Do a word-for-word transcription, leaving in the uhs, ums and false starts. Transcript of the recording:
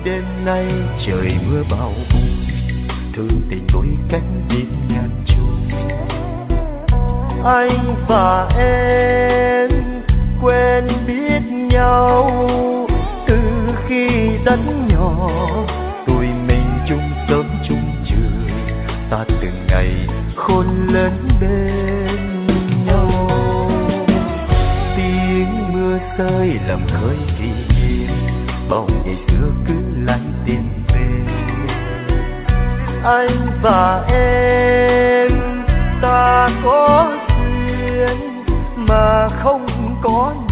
đêm nay trời mưa bão bùng, thương tình đôi cánh đêm nhàn chung. Anh và em quen biết nhau từ khi rất nhỏ, tụi mình chung sớm chung chiều, ta từng ngày khôn lớn bên nhau. Tiếng mưa rơi làm khơi kỷ niệm, bao ngày xưa cứ lại tìm về. Anh và em ta có duyên mà không có